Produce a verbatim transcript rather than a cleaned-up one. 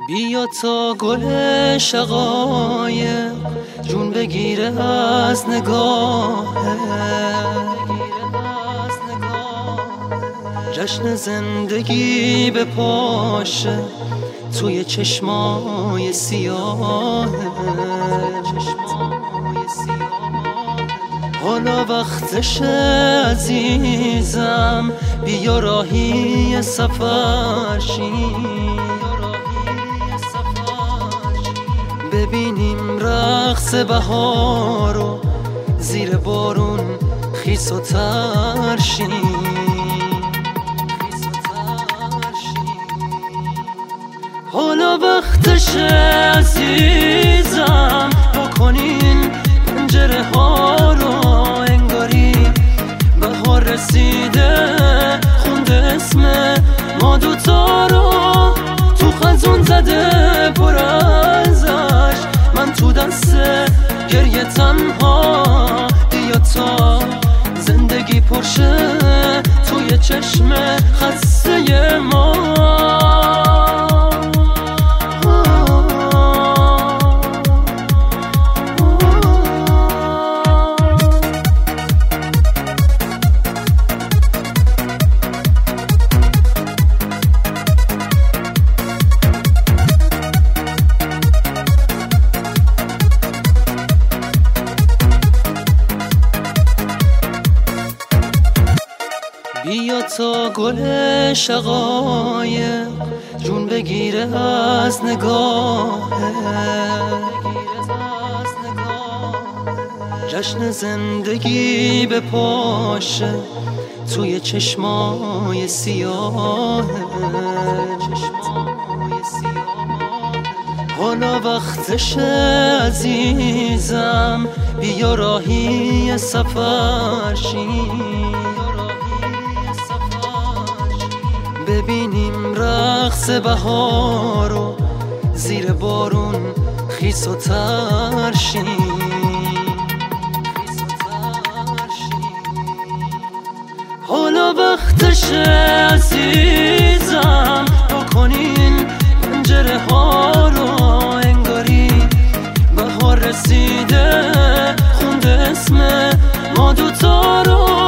بیا تا گل شقایق جون بگیره از نگاهه، جشن زندگی به پاشه توی چشمای سیاهه. حالا وقتشه عزیزم، بیا راهی سفر شیم، ببینیم رقص بهارو زیر بارون خیس و تر شیم. حالا وقتشه عزیزم، بکنین پنجره ها رو انگاری بهار رسیده، خونده اسم ما دوتا رو تو خزون زده پر ازش. من تو دست گریه تنها، بیا تا زندگی پرشه توی چشم خسته ما. بیا تا گل شقایق جون بگیره از نگاهه، جشن زندگی به پاشه توی چشمای سیاهه. حالا وقتشه عزیزم، بیا راهی سفر شیم، ببینیم رقص بهارو زیر بارون خیس و تر شیم. حالا وقتشه عزیزم، بکنین پنجره ها رو انگاری بهار رسیده، خونده اسم ما دوتا رو